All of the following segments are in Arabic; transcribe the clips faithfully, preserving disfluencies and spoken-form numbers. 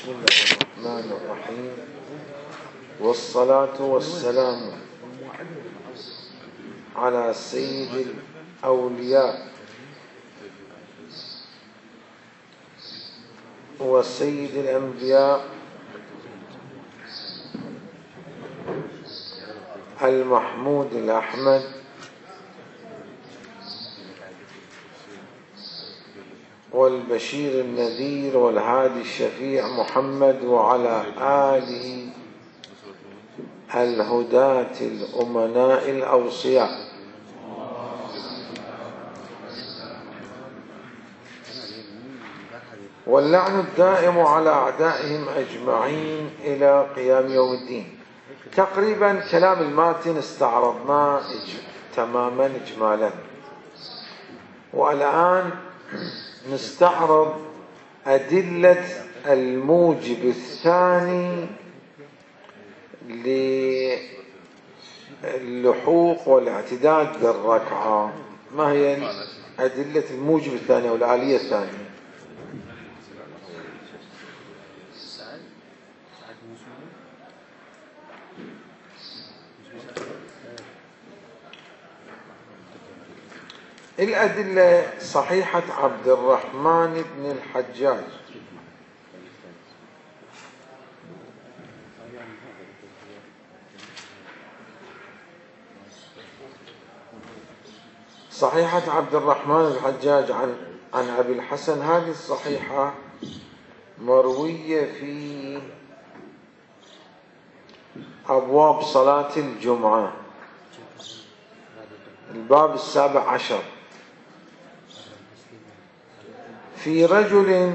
بسم الله الرحمن الرحيم، والصلاة والسلام على سيد الأولياء وسيد الأنبياء المحمود الأحمد والبشير النذير والهادي الشفيع محمد، وعلى آله الهداة الأمناء الأوصياء. واللعن الدائم على أعدائهم أجمعين إلى قيام يوم الدين. تقريبا كلام الماتن استعرضناه تماما إجمالا، والآن نستعرض أدلة الموجب الثاني للحوق والاعتداد بالركعة. ما هي أدلة الموجب الثاني أو الآلية الثانية؟ الأدلة صحيحة عبد الرحمن بن الحجاج صحيحة عبد الرحمن بن الحجاج عن عن أبي الحسن. هذه الصحيحة مروية في أبواب صلاة الجمعة، الباب السابع عشر، في رجل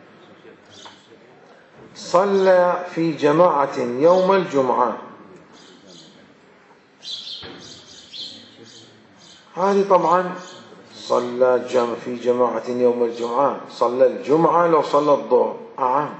صلى في جماعة يوم الجمعة. هذه طبعا صلى جم في جماعة يوم الجمعة، صلى الجمعة لو صلى الظهر أعم،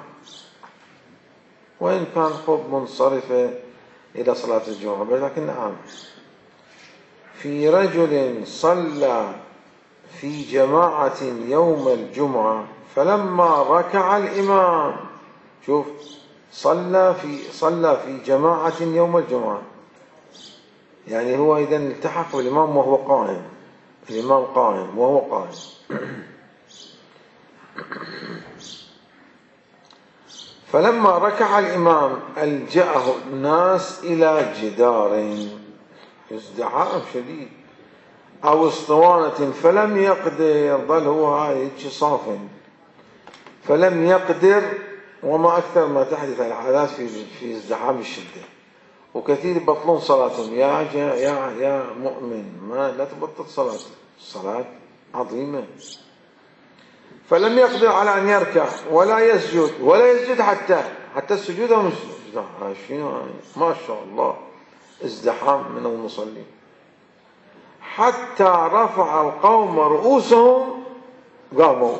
وإن كان خب منصرفة إلى صلاة الجمعة لكن أعم. في رجل صلى في جماعة يوم الجمعة فلما ركع الإمام، شوف، صلى في صلى في جماعة يوم الجمعة، يعني هو إذا التحق بالإمام وهو قائم، الإمام قائم وهو قائم. فلما ركع الإمام ألجأه الناس إلى جدار، ازدحام شديد أو اسطوانة، فلم يقدر، ظل هو هاي صاف، فلم يقدر. وما أكثر ما تحدث الحالات في في ازدحام الشدة، وكثير يبطلون صلاتهم. يا يا يا مؤمن، ما لا تبطل صلاتك، الصلاة عظيمة. فلم يقدر على أن يركع ولا يسجد ولا يسجد حتى حتى السجود مش ما شاء الله، ازدحام من المصلين، حتى رفع القوم رؤوسهم قاموا.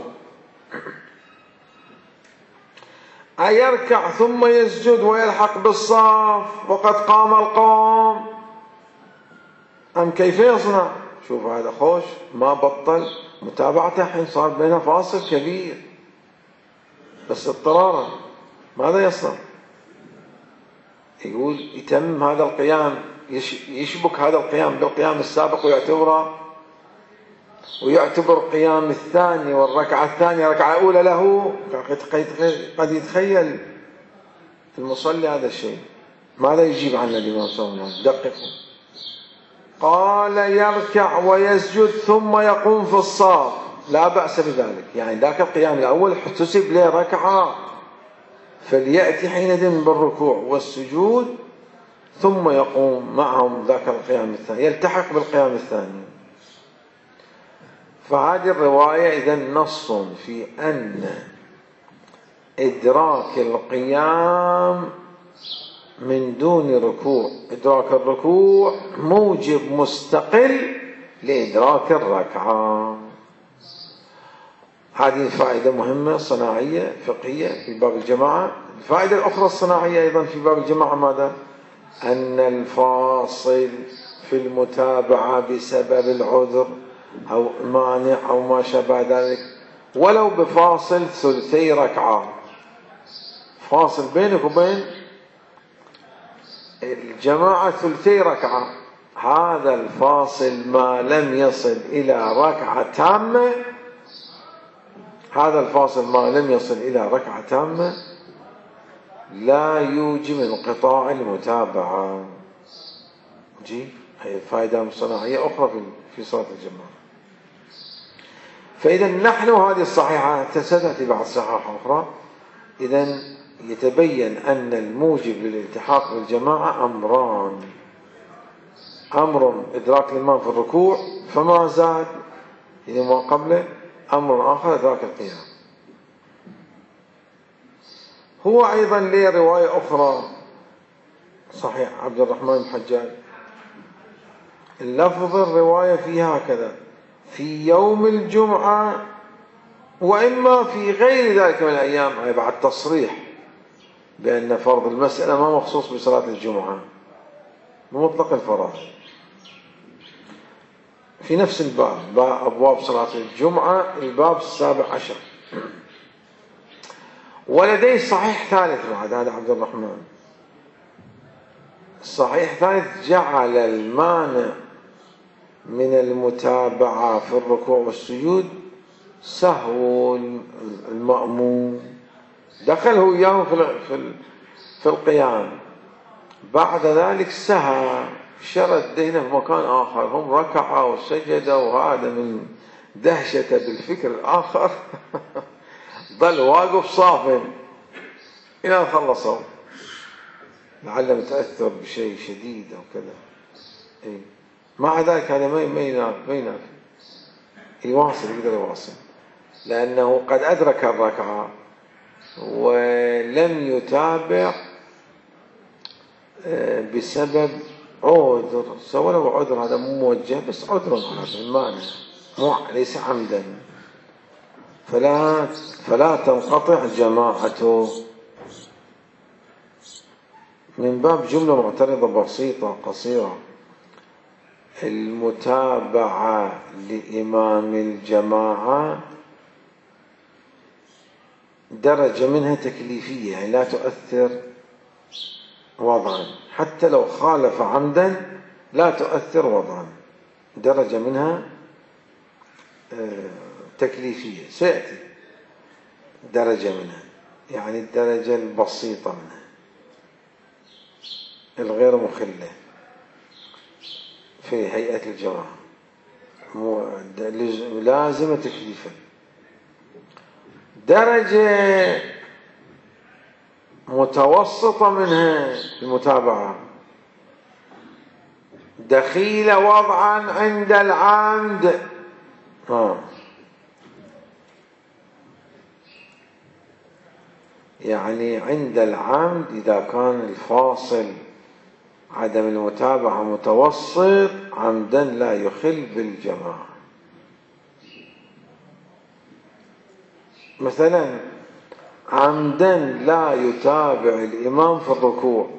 أيركع ثم يسجد ويلحق بالصف وقد قام القوم، أم كيف يصنع؟ شوف هذا خوش، ما بطل متابعته، حين صار بينه فاصل كبير بس اضطرارا. ماذا يصنع؟ يقول يتم هذا القيام، يشبك هذا القيام بالقيام السابق ويعتبره ويعتبر قيام الثاني والركعة الثانية ركعة أولى له. قد يتخيل المصلي هذا الشيء. ماذا يجيب عن الإمام صلى الله عليه وسلم؟ دققوا. قال يركع ويسجد ثم يقوم في الصف، لا بأس بذلك، يعني ذاك القيام الأول احتسب له ركعة، فليأتي حينئذ بالركوع والسجود ثم يقوم معهم ذاك القيام الثاني، يلتحق بالقيام الثاني. فهذه الرواية إذن نص في أن إدراك القيام من دون ركوع، إدراك الركوع موجب مستقل لإدراك الركعة. هذه فائدة مهمة صناعية فقهية في باب الجماعة. الفائدة الأخرى الصناعية أيضا في باب الجماعة ماذا؟ أن الفاصل في المتابعة بسبب العذر أو مانع أو ما شابه ذلك، ولو بفاصل ثلثي ركعة، فاصل بينك وبين الجماعة ثلثي ركعة، هذا الفاصل ما لم يصل إلى ركعة تامة، هذا الفاصل ما لم يصل إلى ركعة تامة لا يوجب انقطاع المتابعة. جي هي فائدة صناعية أخرى في صلاة الجماعة. فإذا نحن هذه الصحيحة ستأتي بعد صحيحة أخرى. إذا يتبين أن الموجب للالتحاق بالجماعة أمران: أمر إدراك الإمام في الركوع فما زاد يعني ما قبله، أمر آخر إدراك القيام. هو أيضا له رواية أخرى صحيح عبد الرحمن بن حجاج، اللفظ الرواية فيها هكذا: في يوم الجمعة، وإما في غير ذلك من الأيام، أي بعد تصريح بأن فرض المسألة ما مخصوص بصلاة الجمعة بمطلق الفرائض. في نفس الباب، باب أبواب صلاة الجمعة، الباب السابع عشر. ولديه صحيح ثالث بعد هذا عبد الرحمن، الصحيح الثالث: جعل المانع من المتابعة في الركوع والسجود سهو المأموم، دخله إياه في في القيام، بعد ذلك سهى شرد دينه في مكان آخر، هم ركعوا وسجدوا، وهذا من دهشته بالفكر الآخر ظل واقف صافن إلى أن خلصوا، لعله متأثر بشيء شديد أو كذا. إيه؟ مع ذلك هذا ما ما ينافي، يواصل، يقدر يواصل، لأنه قد أدرك الركعة ولم يتابع بسبب عذر، سواء لو عذر هذا مو موجه، بس عذر هذا مانع مو ليس عمدا، فلا فلا تنقطع جماعته. من باب جملة معترضة بسيطة قصيرة: المتابعة لإمام الجماعة درجة منها تكليفية، يعني لا تؤثر وضعا، حتى لو خالف عمدا لا تؤثر وضعا، درجة منها تكليفية سيأتي درجة منها، يعني الدرجة البسيطة منها الغير مخلة في هيئة الجماعة لازمة تكليفا. درجة متوسطة منها المتابعة دخيلة وضعا عند العمد، آه. يعني عند العمد إذا كان الفاصل عدم المتابعة متوسط عمدا لا يخل بالجماعة. مثلا عمدا لا يتابع الإمام في الركوع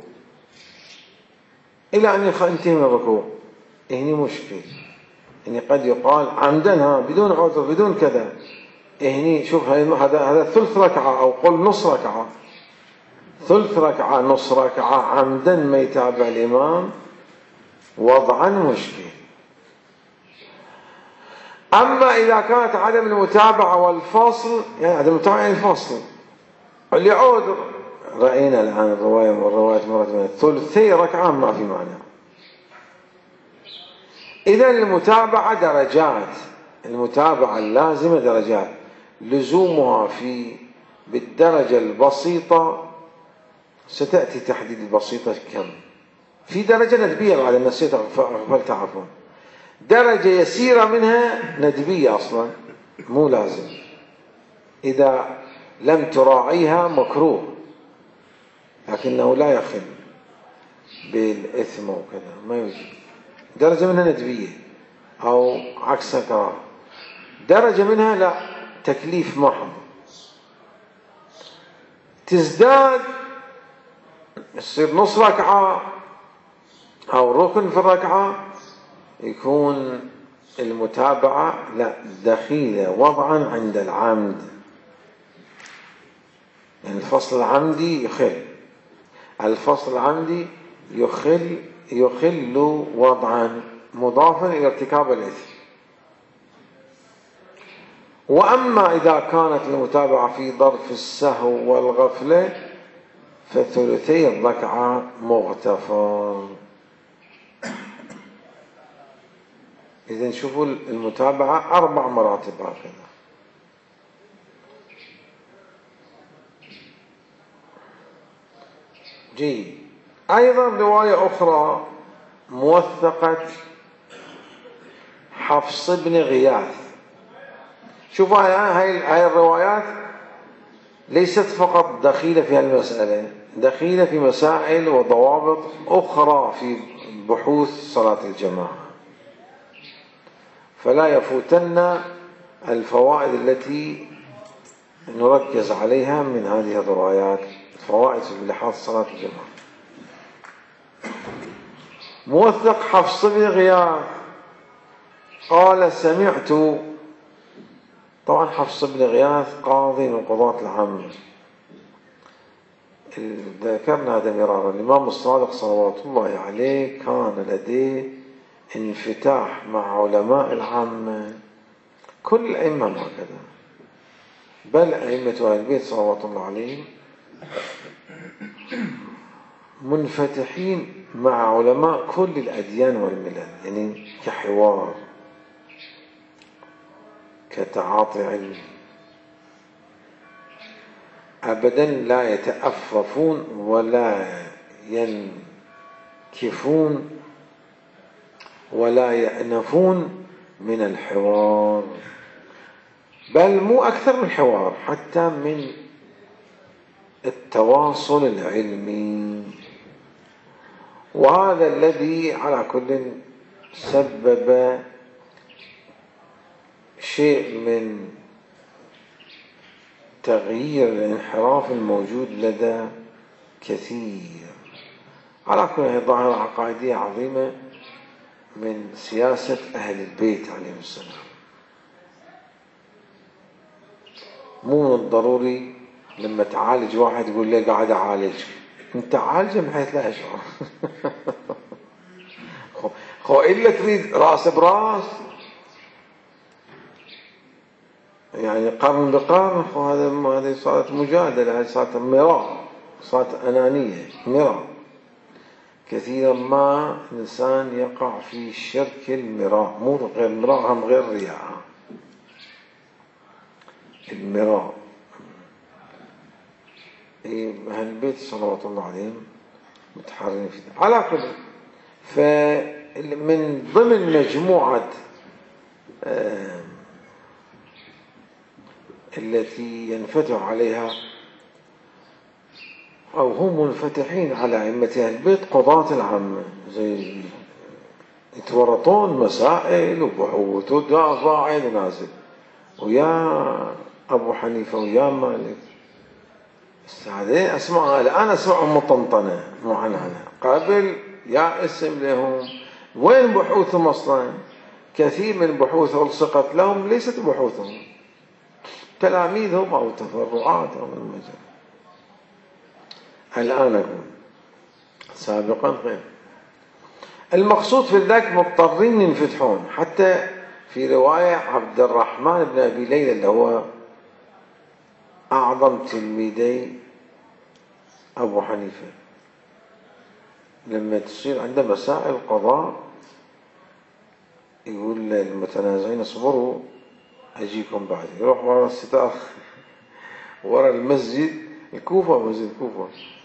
إلى أن ينتهي من الركوع، هنا مشكل، يعني قد يقال عمدا ها بدون عذر بدون كذا، هنا شوف هذا هذا ثلث ركعة أو قل نص ركعة، ثلث ركعة نص ركعة عمدا ما يتابع الإمام وضعا مشكل. أما إذا كانت عدم المتابعة والفصل، يعني عدم المتابعة يعني الفصل لعذر، رأينا الآن الرواية والرواية مرات من ثلثي ركعة ما في معنى. إذا المتابعة درجات، المتابعة اللازمة درجات، لزومها في بالدرجة البسيطة ستأتي تحديد البسيطة كم، في درجة ندبية بعد نسيت فلتعرفون، درجة يسيرة منها ندبية أصلا مو لازم، إذا لم تراعيها مكروه لكنه لا يخل بالإثم وكذا ما يوجد، درجة منها ندبية أو عكسها كراهة، درجة منها لا تكليف محض، تزداد يصير نص ركعة أو ركن في الركعة، يكون المتابعة لا دخيلة وضعا عند العمد. يعني الفصل العمدي يخل، الفصل العمدي يخل يخل وضعا مضافا إلى ارتكاب الإثم. وأما إذا كانت المتابعة في ظرف السهو والغفلة فثلثي الركعة مغتفر. إذن شوفوا المتابعة أربع مراتب هكذا. جيد. أيضا رواية أخرى موثقة حفص بن غياث. شوفوا هاي الروايات ليست فقط دخيلة في المسألة، دخيلة في مسائل وضوابط أخرى في بحوث صلاة الجماعة، فلا يفوتن الفوائد التي نركز عليها من هذه الروايات، فوائد في لحاظ صلاة الجماعة. موثق حفص بن غياث قال سمعت، طبعا حفص بن غياث قاضي من قضاة العامة، ذكرنا هذا مرارا. الإمام الصادق صلوات الله عليه كان لديه انفتاح مع علماء العامة، كل الأئمة هكذا، بل أئمة أهل البيت صلوات الله عليهم منفتحين مع علماء كل الأديان والملل، يعني كحوار، كتعاطي علمي، أبدا لا يتأففون ولا ينكفون ولا يأنفون من الحوار، بل مو أكثر من حوار، حتى من التواصل العلمي. وهذا الذي على كل سبب شيء من تغيير الانحراف الموجود لدى كثير. على كل هي ظاهرة عقائدية عظيمة من سياسة أهل البيت عليهم السلام. مو من الضروري لما تعالج واحد يقول لي قاعد أعالج، انت عالجه بحيث لا يشعر. خو إلا تريد راس براس، يعني قرن بقرن، هذا هذه صارت مجادلة، هذه صارت مراء، صارت أنانية مراء. كثيرا ما الإنسان يقع في شرك المراء، مو غير المراء، هم غير رياء، المراء. أهل البيت صلوات الله عليهم متحررين في ذلك. على كل، فمن ضمن مجموعة آه التي ينفتح عليها أو هم منفتحين على أئمة أهل البيت قضاة العامة، زي يتورطون مسائل وبحوث وصاعد ونازل، ويا أبو حنيفة ويا مالك، هذين أسمعها الآن أسمعهم مطنطنة معنعنة، قبل يا اسم لهم. وين بحوثهم أصلا؟ كثير من بحوث ألصقت لهم ليست بحوثهم، تلاميذهم أو تفرعات أو المجال. الآن أقول، سابقا غير. المقصود في ذلك مضطرين ينفتحون. حتى في رواية عبد الرحمن بن أبي ليلى اللي هو أعظم تلميذي أبو حنيفة، لما تصير عنده مسائل قضاء يقول للمتنازعين اصبروا أجيكم بعد، يروح ورا الستار ورا المسجد الكوفة، مسجد الكوفة،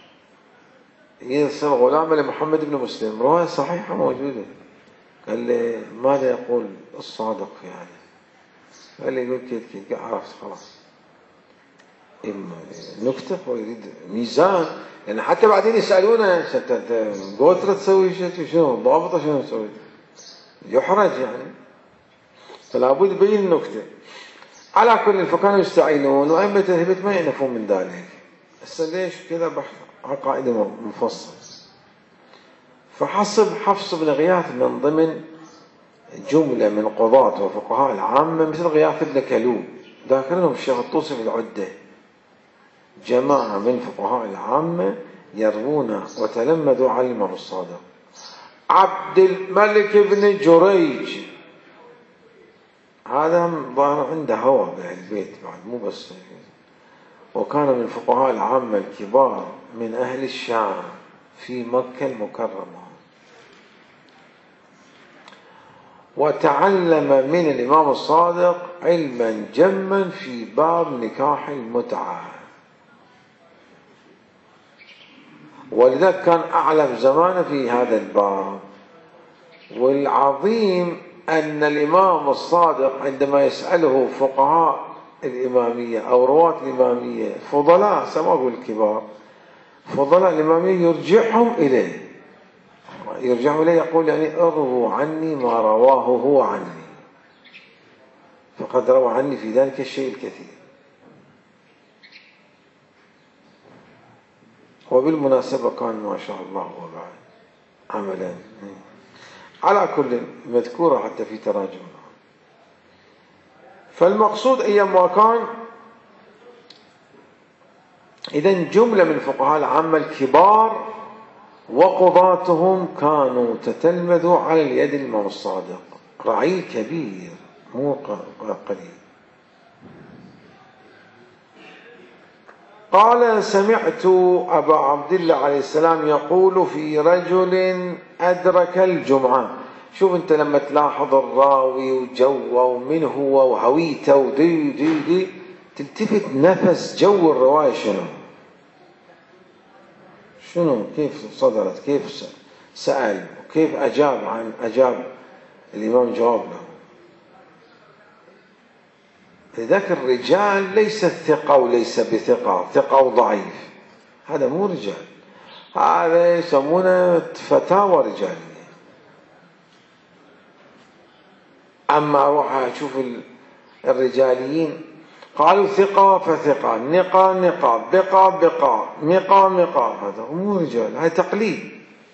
يرسل غلامه لمحمد بن مسلم، رواية صحيحة موجودة، قال لي ماذا يقول الصادق في هذا؟ قال لي يقول كيف كيف، عرفت خلاص، إما نكتة ويريد ميزان، لأن حتى بعدين يسألونه قوترة تسوي شيء، شنو ضابطة، شنو تسوي، يحرج يعني، فلا بد يبين النكتة. على كل، فكانوا يستعينون، وأئمة الهبة ما ينفون من ذلك. هسه ليش كذا بحث عقائدي مفصل. فحسب حفص بن غياث من ضمن جملة من قضاة وفقهاء العامة، مثل غياث بن كلوب، ذاكرينهم الشيخ الطوسي في العدة، جماعة من فقهاء العامة يروون وتلمذوا على الإمام الصادق. عبد الملك بن جريج هذا ظاهر عنده هوى بأهل البيت بعد، مو بس، وكان من فقهاء العامة الكبار من أهل الشام في مكة المكرمة، وتعلم من الإمام الصادق علما جما في باب نكاح المتعة، ولذلك كان أعلم زمانه في هذا الباب. والعظيم أن الإمام الصادق عندما يسأله فقهاء الإمامية أو رواة الإمامية فضلاء، سماه الكبار، فضلاء الإمامية يرجعهم إليه، يرجعهم إليه يقول يعني ارووا عني ما رواه هو عني، فقد روى عني في ذلك الشيء الكثير. وبالمناسبة كان ما شاء الله وبعد عملا على كل مذكورة حتى في تراجمنا. فالمقصود أيام ما كان، إذن جملة من فقهاء العامة الكبار وقضاتهم كانوا تتلمذوا على اليد الإمام الصادق، رعيل كبير مو قليل. قال سمعت أبا عبد الله عليه السلام يقول في رجل أدرك الجمعة. شوف أنت لما تلاحظ الراوي وجوه ومن هو وهويته ودي دي دي تلتفت نفس جو الرواية شنو شنو كيف صدرت، كيف سأل، وكيف أجاب عن أجاب الإمام جواب له. لذلك الرجال ليس ثقة وليس بثقة، ثقة وضعيف، هذا مو رجال، هذا يسمونه فتاوى رجالية. أما أروح أشوف الرجاليين قالوا ثقة فثقة، نقا نقا، بقى بقى، مقا مقا، هذا مو رجال، هذا تقليد.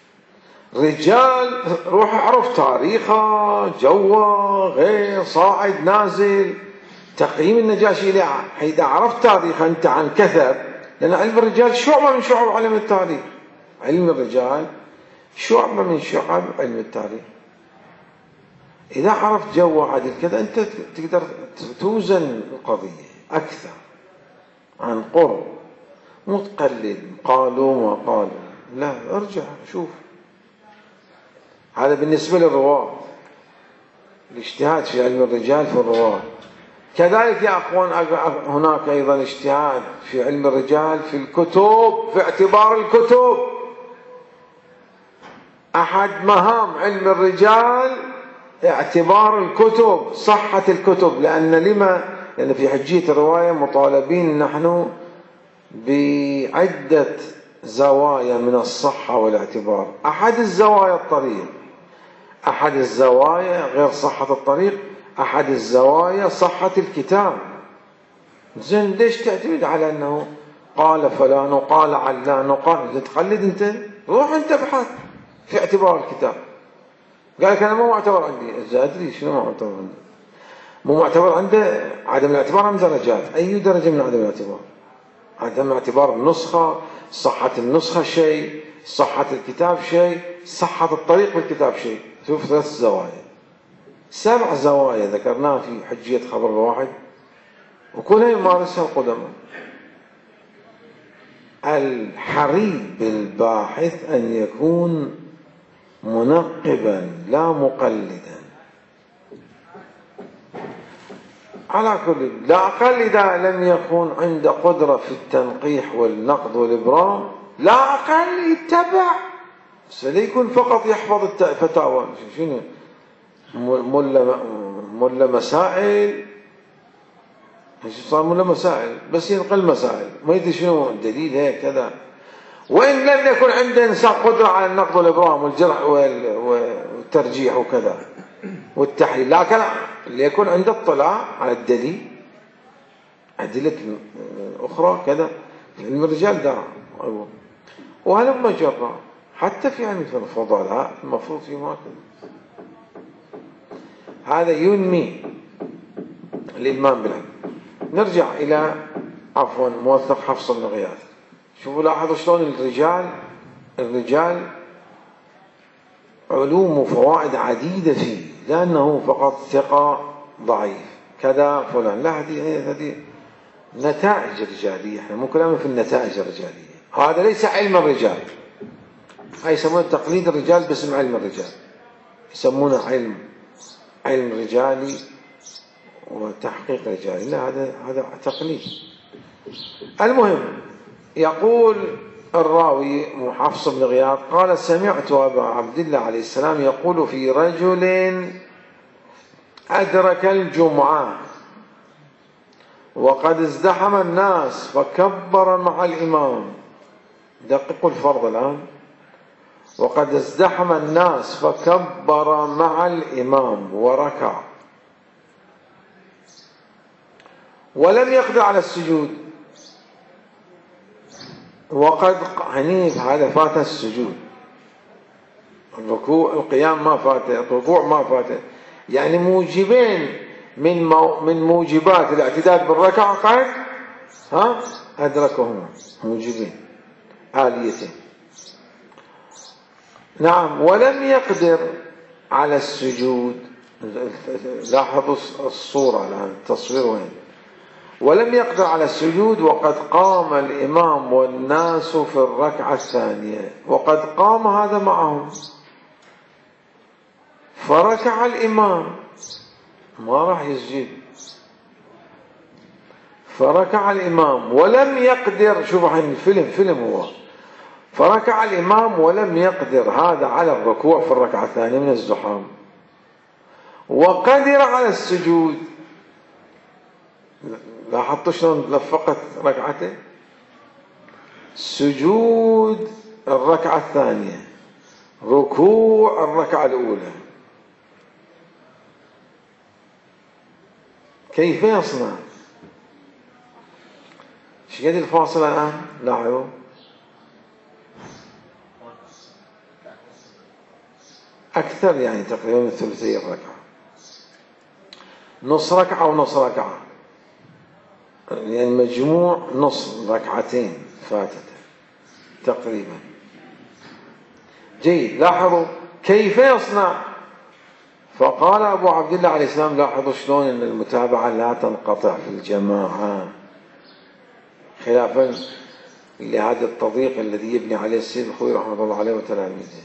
رجال روح اعرف تاريخه، جوه، غير صاعد نازل. تقييم النجاشي له إذا عرفت تاريخه أنت عن كثب، لأن علم الرجال شعبة من شعب علم التاريخ، علم الرجال شعبة من شعب علم التاريخ. إذا عرفت جوه عدل كذا أنت تقدر توزن القضية أكثر عن قرب، مو تقلد قالوا ما قالوا، لا ارجع شوف. هذا بالنسبة للرواة، الاجتهاد في علم الرجال في الرواة. كذلك يا أخوان هناك أيضا اجتهاد في علم الرجال في الكتب، في اعتبار الكتب. أحد مهام علم الرجال اعتبار الكتب، صحة الكتب، لأن لما لأن في حجية الرواية مطالبين نحن بعدة زوايا من الصحة والاعتبار. أحد الزوايا الطريق، أحد الزوايا غير صحة الطريق، أحد الزوايا صحة الكتاب. زين ليش تعتمد على أنه قال فلان وقال علان وقال، تقلد أنت؟ روح أنت ابحث في اعتبار الكتاب. قال لك أنا مو معتبر عندي، إذا أدري شنو مو معتبر عندي، مو معتبر عنده. عدم الاعتبار عن درجات، أي درجة من عدم الاعتبار؟ عدم الاعتبار النسخة، صحة النسخة شيء، صحة الكتاب شيء، صحة الطريق بالكتاب شيء. شوف ثلاث زوايا، سبع زوايا ذكرناها في حجية خبر واحد، وكلها يمارسها القدماء. الحري بالباحث أن يكون منقبا لا مقلدا، على كل لا أقل إذا لم يكن عنده قدرة في التنقيح والنقد والإبرام، لا أقل يتبع، سيكون فقط يحفظ الفتاوى. شنو ملا ملا مسائل، صار ملا مسائل بس ينقل مسائل، ما يدري شنو الدليل هيك كذا. وإن لم يكن عنده إنسان قدرة على النقد والإبرام والجرح والترجيح وكذا والتحليل، لكن اللي يكون عنده اطلاع على الدليل، أدلة أخرى كذا. علم الرجال دار وهلما جرى، حتى في علم الفضلاء المفروض في ما كذا. هذا ينمي الإلمام بالعلم. نرجع إلى عفوا موثق حفص بن غياث. شوفوا لاحظوا شلون الرجال الرجال علوم وفوائد عديدة فيه، لأنه فقط ثقة ضعيف كذا فلان، لا، هذه هذه نتائج رجالية، احنا مو كلامنا في النتائج الرجالية، هذا ليس علم الرجال، هاي يسمونه تقليد الرجال باسم علم الرجال، يسمونه علم علم رجالي وتحقيق رجالي، لا، هذا هذا تقليد. المهم، يقول الراوي حفص بن غياث قال سمعت أبا عبد الله عليه السلام يقول في رجل أدرك الجمعة وقد ازدحم الناس فكبر مع الإمام، دققوا الفرض الآن، وقد ازدحم الناس فكبر مع الإمام وركع ولم يقدر على السجود، وقد عنيف هذا فات السجود، الركوع القيام ما فاته، الركوع ما فاته، يعني موجبين من مو من موجبات الاعتداد بالركعة قد ها أدركهما، موجبين عاليتين. نعم، ولم يقدر على السجود. لاحظوا الصورة الآن، التصوير وين؟ ولم يقدر على السجود وقد قام الإمام والناس في الركعة الثانية، وقد قام هذا معهم فركع الإمام، ما راح يسجد، فركع الإمام ولم يقدر، شوفوا الحين فيلم فيلم هو، فركع الإمام ولم يقدر هذا على الركوع في الركعة الثانية من الزحام، وقدر على السجود. لاحظتوا شلون لفقت ركعته؟ سجود الركعة الثانية، ركوع الركعة الأولى، كيف يصنع؟ ايش قد الفاصلة الآن؟ لاحظوا أكثر، يعني تقريبا من ثلثي الركعة، نص ركعة ونص ركعة، يعني مجموع نص ركعتين فاتته تقريبا. جيد، لاحظوا كيف يصنع. فقال أبو عبد الله عليه السلام، لاحظوا شلون أن المتابعة لا تنقطع في الجماعة، خلافا لهذا التضييق الذي يبني عليه السيد الخوئي رحمه الله عليه وتلاميذه.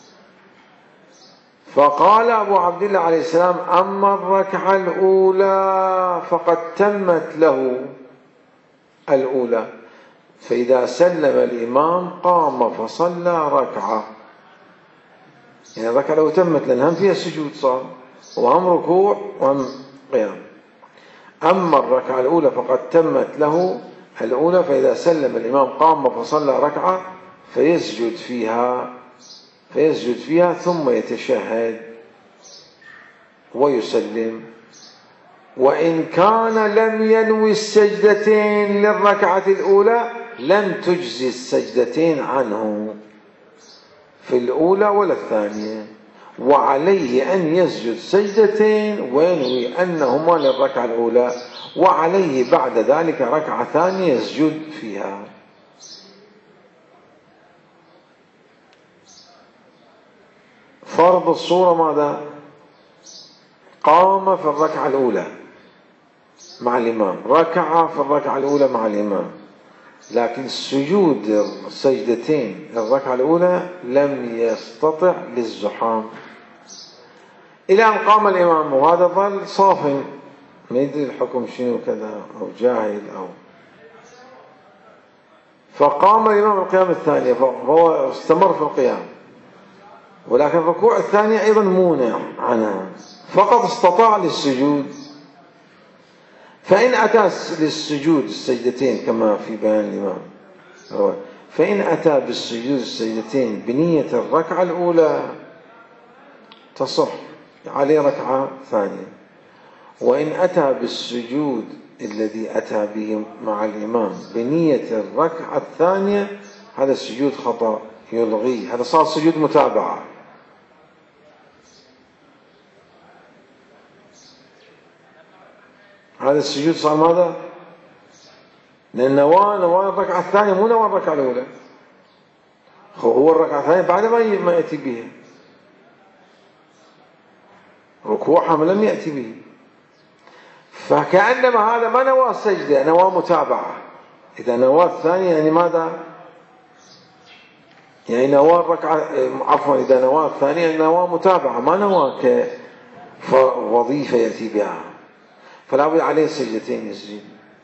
فقال أبو عبد الله عليه السلام أما الركعة الأولى فقد تمت له الأولى، فإذا سلم الإمام قام فصلى ركعة، يعني الركعة لو تمت لأن هم فيها سجود صار وهم ركوع وهم قيام. أما الركعة الأولى فقد تمت له الأولى، فإذا سلم الإمام قام فصلى ركعة فيسجد فيها فيسجد فيها ثم يتشهد ويسلم. وإن كان لم ينوي السجدتين للركعة الأولى لم تجزي السجدتين عنه في الأولى ولا الثانية، وعليه أن يسجد سجدتين وينوي أنهما للركعة الأولى، وعليه بعد ذلك ركعة ثانية يسجد فيها. فرض الصورة ماذا؟ قام في الركعة الأولى مع الإمام، ركع في الركعة الأولى مع الإمام، لكن السجود السجدتين للركعة الأولى لم يستطع للزحام إلى أن قام الإمام، وهذا ظل صافٍ ما يدري الحكم شنو كذا أو جاهل أو، فقام الإمام القيام الثانية فهو استمر في القيام، ولكن الركوع الثاني أيضا مونع عنها، فقط استطاع للسجود. فإن أتى للسجود السجدتين كما في بيان الإمام، فإن أتى بالسجود السجدتين بنية الركعة الأولى تصح عليه ركعة ثانية، وإن أتى بالسجود الذي أتى به مع الإمام بنية الركعة الثانية هذا السجود خطأ يلغيه، هذا صار سجود متابعة. هذا السجود صار ماذا؟ لأن نوى نوى الركعة الثانية مو نوى الركعة الأولى، هو الركعة الثانية بعد ما يأتي بها ركوعها لم يأتي به، فكأنما هذا ما نوى السجدة، نوى متابعة. إذا نوى الثانية يعني ماذا؟ يعني نوى الركعة، عفوا إذا نوى الثانية نوى متابعة، ما نوى كوظيفة يأتي بها، فلا بد عليه سجدتين يسجد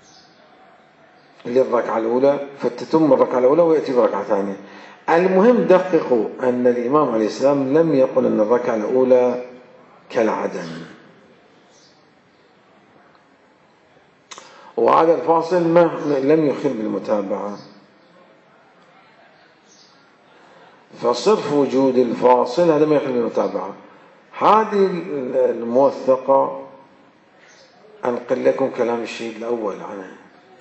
للركعة الأولى، فتتم الركعة الأولى ويأتي بركعة ثانية. المهم دققوا أن الإمام عليه السلام لم يقل أن الركعة الأولى كالعدم، وهذا الفاصل ما لم يخل بالمتابعة، فصرف وجود الفاصل هذا ما يخل بالمتابعة. هذه الموثقة أنقل لكم كلام الشهيد الأول عنه.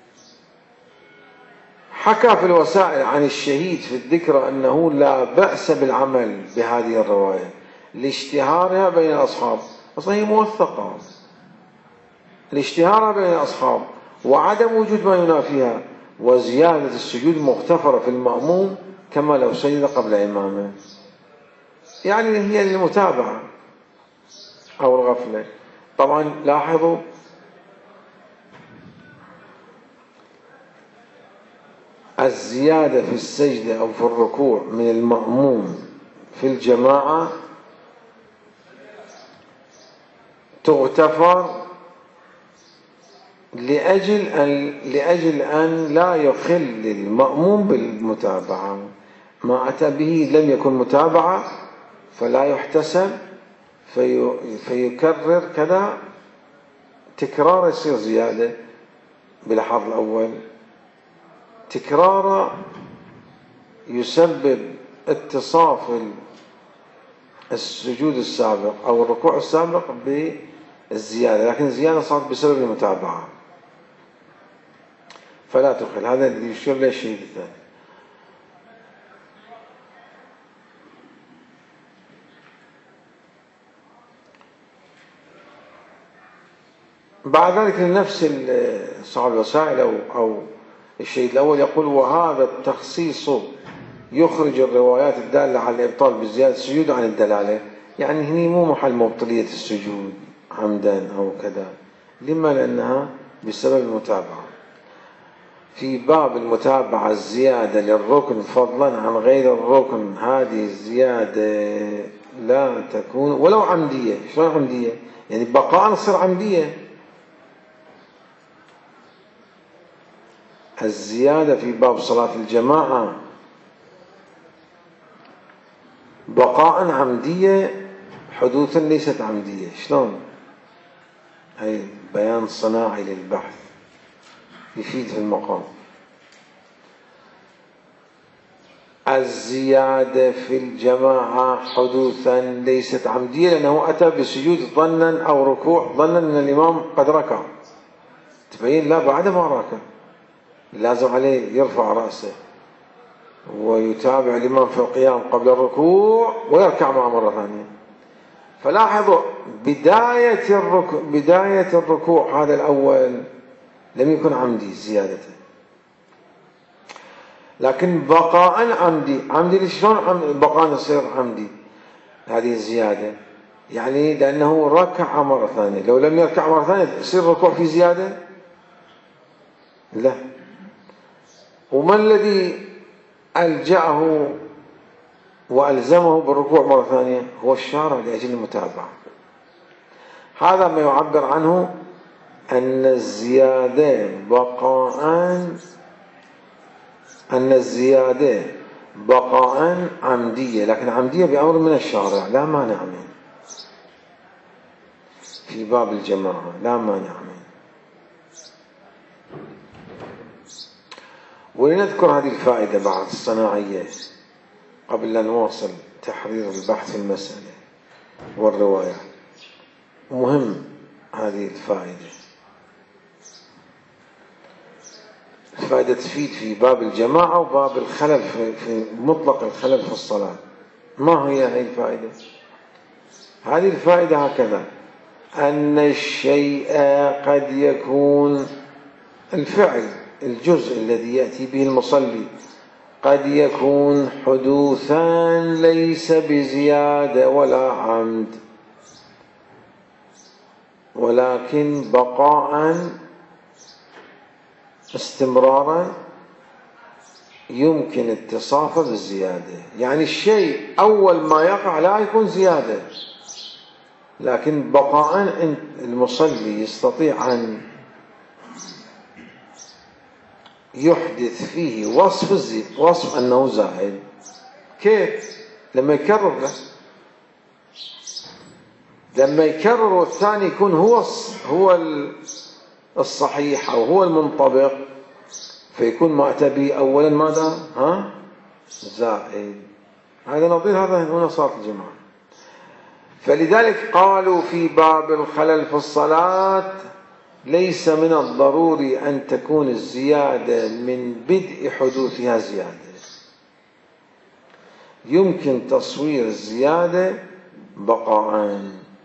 حكى في الوسائل عن الشهيد في الذكرى أنه لا بأس بالعمل بهذه الرواية لاشتهارها بين الأصحاب، أصلا هي موثقة، لاشتهارها بين الأصحاب وعدم وجود ما ينافيها، وزيادة السجود مغتفرة في المأموم كما لو سجد قبل إمامه، يعني هي للمتابعة أو الغفلة. طبعا لاحظوا الزيادة في السجدة أو في الركوع من المأموم في الجماعة تغتفر لأجل أن, لأجل أن لا يخل المأموم بالمتابعة، ما أتى به لم يكن متابعة فلا يحتسب، في فيكرر كذا تكرار يصير زيادة بالحظ الأول، تكرار يسبب اتصاف السجود السابق أو الركوع السابق بالزيادة، لكن الزيادة صارت بسبب المتابعة فلا تخل. هذا اللي يشير له الشيء الثاني. بعد ذلك لنفس صاحب الوسائل أو, أو الشيء الأول يقول: وهذا التخصيص يخرج الروايات الدالة على الإبطال بزيادة السجود عن الدلالة، يعني هني مو محل مبطلية السجود عمدا أو كذا، لما؟ لأنها بسبب المتابعة. في باب المتابعة الزيادة للركن فضلا عن غير الركن، هذه الزيادة لا تكون ولو عمدية. شلون عمدية؟ يعني بقاء تصير عمدية. الزيادة في باب صلاة الجماعة بقاء عمدية، حدوثا ليست عمدية. شلون؟ هي بيان صناعي للبحث يفيد في المقام. الزيادة في الجماعة حدوثا ليست عمدية، لأنه أتى بسجود ظنا أو ركوع ظنا أن الإمام قد ركع، تبين لا بعد ما ركع لازم عليه يرفع رأسه ويتابع الإمام في القيام قبل الركوع ويركع معه مرة ثانية. فلاحظوا بداية الركوع بداية الركوع هذا الأول لم يكن عمدي زيادته، لكن بقاء عمدي. عمدي شلون بقاء يصير عمدي هذه الزيادة؟ يعني لأنه ركع مرة ثانية، لو لم يركع مرة ثانية يصير الركوع في زيادة؟ لا. وما الذي ألجأه وألزمه بالركوع مرة ثانية؟ هو الشارع لأجل المتابعة. هذا ما يعبر عنه أن الزيادة بقاء أن الزيادة بقاء عمدية، لكن عمدية بأمر من الشارع لا مانع منه. في باب الجماعة لا مانع منه. ولنذكر هذه الفائدة بعد الصناعية قبل أن نواصل تحرير البحث في المسألة والرواية. مهم هذه الفائدة، الفائدة تفيد في باب الجماعة وباب الخلل في مطلق الخلل في الصلاة. ما هي هذه الفائدة؟ هذه الفائدة هكذا: أن الشيء قد يكون الفعل الجزء الذي يأتي به المصلي قد يكون حدوثا ليس بزيادة ولا عمد، ولكن بقاء استمرارا يمكن اتصافه بالزيادة. يعني الشيء أول ما يقع لا يكون زيادة، لكن بقاء المصلي يستطيع أن يحدث فيه وصف الزي... وصف أنه زائد. كيف؟ لما يكرر له، لما يكرر والثاني يكون هو هو الصحيح أو هو المنطبق، فيكون ما أتى به أولا ماذا؟ ها؟ زائد. هذا نظير هذا هنا صلاة الجماعة. فلذلك قالوا في باب الخلل في الصلاة ليس من الضروري أن تكون الزيادة من بدء حدوثها زيادة، يمكن تصوير الزيادة بقاء.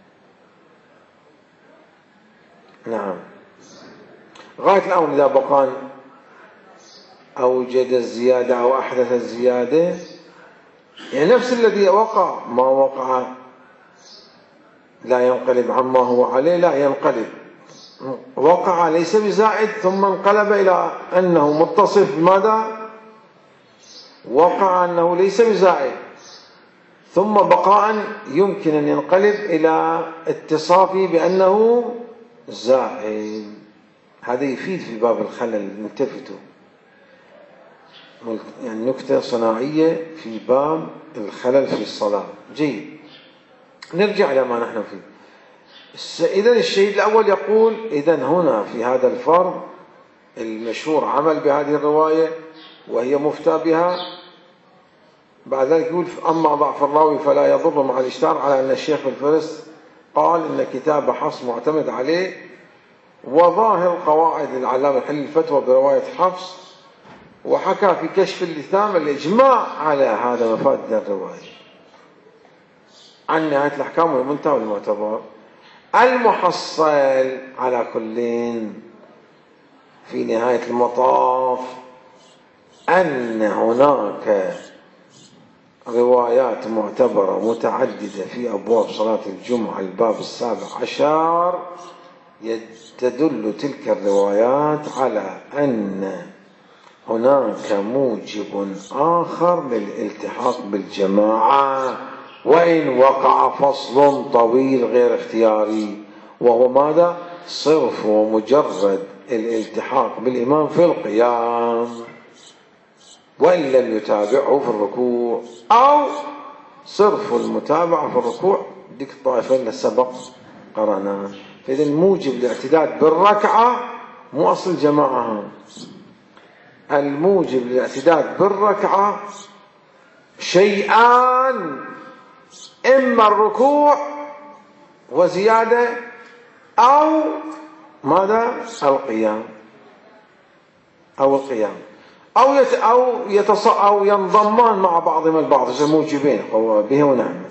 نعم، غاية الأمر إذا بقاء أوجد الزيادة أو أحدث الزيادة، يعني نفس الذي وقع ما وقع لا ينقلب عما هو عليه، لا ينقلب، وقع ليس بزائد ثم انقلب إلى أنه متصف بماذا؟ وقع أنه ليس بزائد ثم بقاء يمكن أن ينقلب إلى اتصافه بأنه زائد. هذا يفيد في باب الخلل. انتفتوا، يعني نكتة صناعية في باب الخلل في الصلاة. جيد، نرجع إلى ما نحن فيه. إذن الشهيد الأول يقول إذن هنا في هذا الفرض المشهور عمل بهذه الرواية وهي مفتى بها. بعد ذلك يقول أما ضعف الراوي فلا يضر مع الإشتار على أن الشيخ الفرس قال إن كتاب حفص معتمد عليه، وظاهر قواعد العلامة الحلي الفتوى برواية حفص، وحكى في كشف اللثام الإجماع على هذا مفاد الرواية عن نهاية الأحكام والمنتهى والمعتبر. المحصل على كل في نهاية المطاف أن هناك روايات معتبرة متعددة في أبواب صلاة الجمعة الباب السابع عشر تدل تلك الروايات على أن هناك موجب آخر للالتحاق بالجماعة وإن وقع فصل طويل غير اختياري، وهو ماذا؟ صرف ومجرد الالتحاق بالإمام في القيام وإن لم يتابعه في الركوع، أو صرف المتابعة في الركوع ديك الطائفة اللي سبق قرناه. فإذا الموجب الاعتداد بالركعة مو أصل الجماعة، الموجب للاعتداد بالركعة شيئان، إما الركوع وزيادة أو ماذا؟ القيام أو القيام أو يت أو يتص أو ينضمان مع بعضهم البعض، موجبين به ونعمة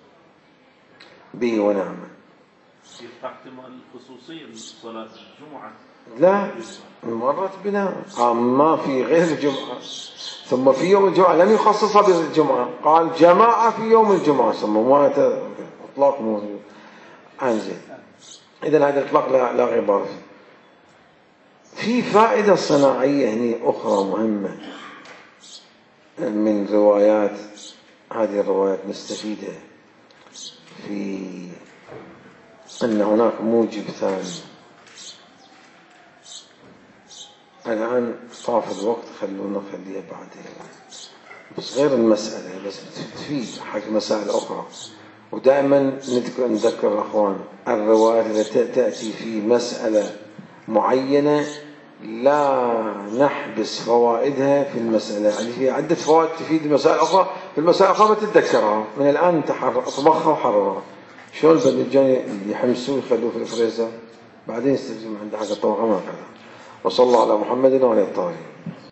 به ونعمة. احتمال خصوصية صلاة الجمعة لا مرت بنا، أما في غير الجمعة. ثم في يوم الجمعة لم يخصصها بالجمعة، قال جماعة في يوم الجمعة، سموها إطلاق موجود. أنزل. إذن هذا الإطلاق لا, لا غبار فيه. في فائدة صناعية هنا أخرى مهمة من روايات، هذه الروايات نستفيدها في أن هناك موجب ثاني. الآن طاف الوقت، خلونا نخليها بعدين، بس غير المسألة، بس تفيد حق مسائل أخرى. ودائما نذكر نذكر الأخوان الروايات التي تأتي في مسألة معينة لا نحبس فوائدها في المسألة، يعني في عدة فوائد تفيد المسائل الأخرى، في المسائل الأخرى ما تتذكرها من الآن، طبخها وحررها. شلون الباذنجان يحمسوه يخلوه في الفريزر بعدين يستلزم عند حاجة طبخها ما كذا. وصلى الله على محمد وعلى آله الطاهرين.